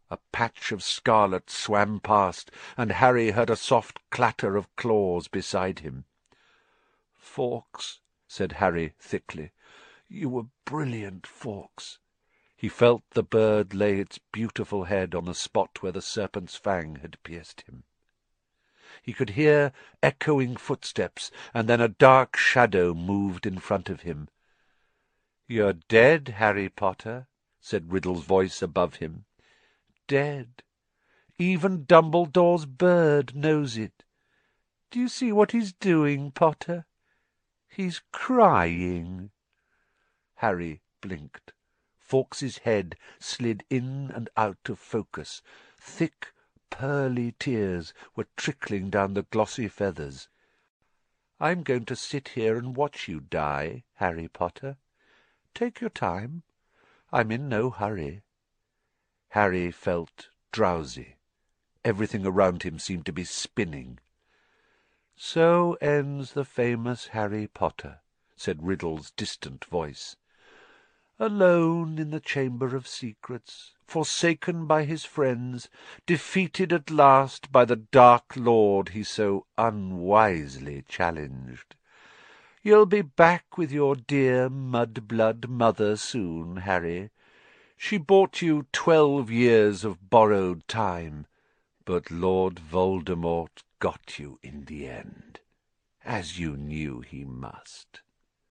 A patch of scarlet swam past, and Harry heard a soft clatter of claws beside him. "Fawkes," said Harry thickly, "you were brilliant, Fawkes." He felt the bird lay its beautiful head on the spot where the serpent's fang had pierced him. He could hear echoing footsteps, and then a dark shadow moved in front of him. "You're dead, Harry Potter," said Riddle's voice above him. "Dead. Even Dumbledore's bird knows it. Do you see what he's doing, Potter? He's crying." Harry blinked. Fawkes's head slid in and out of focus. Thick, pearly tears were trickling down the glossy feathers. "I'm going to sit here and watch you die, Harry Potter. Take your time. I'm in no hurry." Harry felt drowsy. Everything around him seemed to be spinning. "So ends the famous Harry Potter," said Riddle's distant voice. "Alone in the Chamber of Secrets, forsaken by his friends, defeated at last by the Dark Lord he so unwisely challenged. You'll be back with your dear mud-blood mother soon, Harry. She bought you 12 years of borrowed time, but Lord Voldemort got you in the end, as you knew he must."